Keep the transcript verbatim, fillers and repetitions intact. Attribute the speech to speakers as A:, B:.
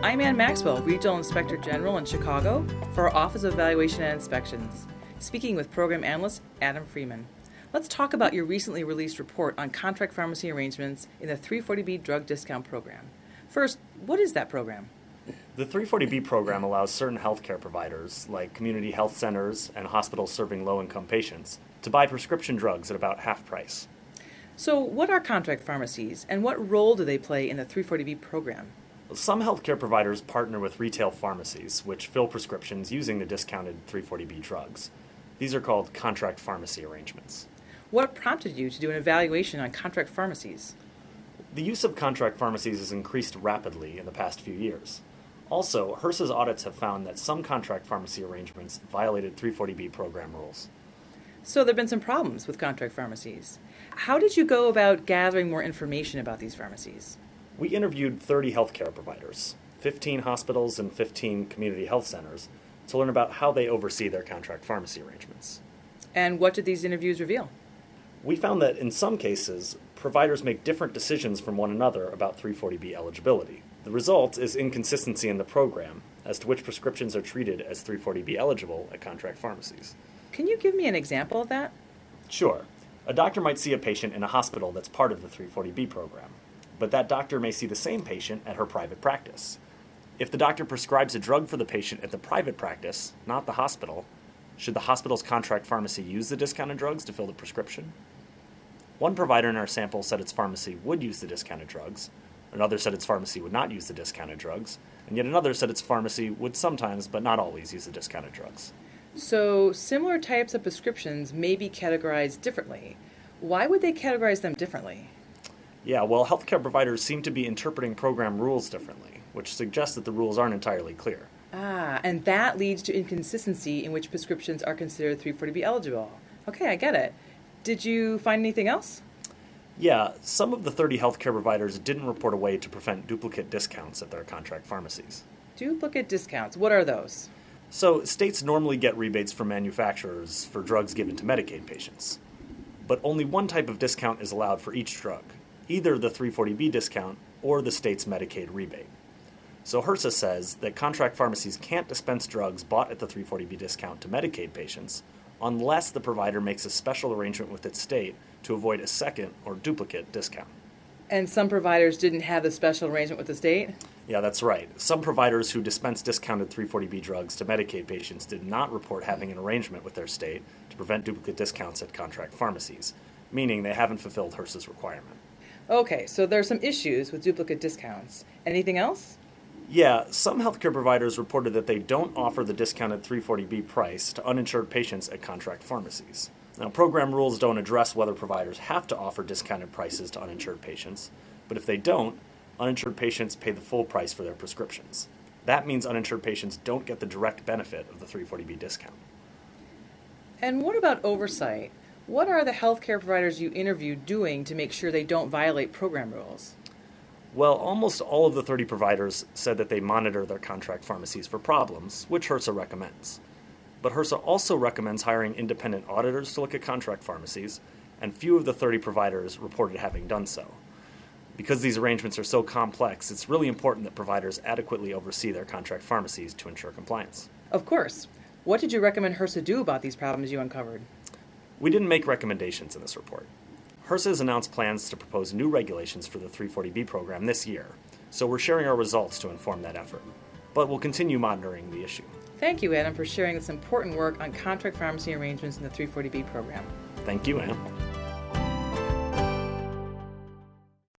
A: I'm Ann Maxwell, Regional Inspector General in Chicago for our Office of Evaluation and Inspections, speaking with Program Analyst Adam Freeman. Let's talk about your recently released report on contract pharmacy arrangements in the three forty B drug discount program. First, what is that program?
B: The three forty B program allows certain healthcare providers, like community health centers and hospitals serving low-income patients, to buy prescription drugs at about half price.
A: So what are contract pharmacies, and what role do they play in the three forty B program?
B: Some healthcare providers partner with retail pharmacies, which fill prescriptions using the discounted three forty B drugs. These are called contract pharmacy arrangements.
A: What prompted you to do an evaluation on contract pharmacies?
B: The use of contract pharmacies has increased rapidly in the past few years. Also, HRSA's audits have found that some contract pharmacy arrangements violated three forty B program rules.
A: So there have been some problems with contract pharmacies. How did you go about gathering more information about these pharmacies?
B: We interviewed thirty healthcare providers, fifteen hospitals and fifteen community health centers, to learn about how they oversee their contract pharmacy arrangements.
A: And what did these interviews reveal?
B: We found that in some cases, providers make different decisions from one another about three forty B eligibility. The result is inconsistency in the program as to which prescriptions are treated as three forty B eligible at contract pharmacies.
A: Can you give me an example of that?
B: Sure. A doctor might see a patient in a hospital that's part of the three forty B program, but that doctor may see the same patient at her private practice. If the doctor prescribes a drug for the patient at the private practice, not the hospital, should the hospital's contract pharmacy use the discounted drugs to fill the prescription? One provider in our sample said its pharmacy would use the discounted drugs, another said its pharmacy would not use the discounted drugs, and yet another said its pharmacy would sometimes, but not always, use the discounted drugs.
A: So similar types of prescriptions may be categorized differently. Why would they categorize them differently?
B: Yeah, well, healthcare providers seem to be interpreting program rules differently, which suggests that the rules aren't entirely clear.
A: Ah, and that leads to inconsistency in which prescriptions are considered three forty B eligible. Okay, I get it. Did you find anything else?
B: Yeah, some of the thirty healthcare providers didn't report a way to prevent duplicate discounts at their contract pharmacies.
A: Duplicate discounts, what are those?
B: So, states normally get rebates from manufacturers for drugs given to Medicaid patients. But only one type of discount is allowed for each drug, either the three forty B discount or the state's Medicaid rebate. So HRSA says that contract pharmacies can't dispense drugs bought at the three forty B discount to Medicaid patients unless the provider makes a special arrangement with its state to avoid a second or duplicate discount.
A: And some providers didn't have the special arrangement with the state?
B: Yeah, that's right. Some providers who dispense discounted three forty B drugs to Medicaid patients did not report having an arrangement with their state to prevent duplicate discounts at contract pharmacies, meaning they haven't fulfilled HRSA's requirement.
A: Okay, so there are some issues with duplicate discounts. Anything else?
B: Yeah, some healthcare providers reported that they don't offer the discounted three forty B price to uninsured patients at contract pharmacies. Now, program rules don't address whether providers have to offer discounted prices to uninsured patients, but if they don't, uninsured patients pay the full price for their prescriptions. That means uninsured patients don't get the direct benefit of the three forty B discount.
A: And what about oversight? What are the healthcare providers you interviewed doing to make sure they don't violate program rules?
B: Well, almost all of the thirty providers said that they monitor their contract pharmacies for problems, which HRSA recommends. But HRSA also recommends hiring independent auditors to look at contract pharmacies, and few of the thirty providers reported having done so. Because these arrangements are so complex, it's really important that providers adequately oversee their contract pharmacies to ensure compliance.
A: Of course. What did you recommend HRSA do about these problems you uncovered?
B: We didn't make recommendations in this report. HRSA has announced plans to propose new regulations for the three forty B program this year, so we're sharing our results to inform that effort. But we'll continue monitoring the issue.
A: Thank you, Adam, for sharing this important work on contract pharmacy arrangements in the three forty B program.
B: Thank you, Ann.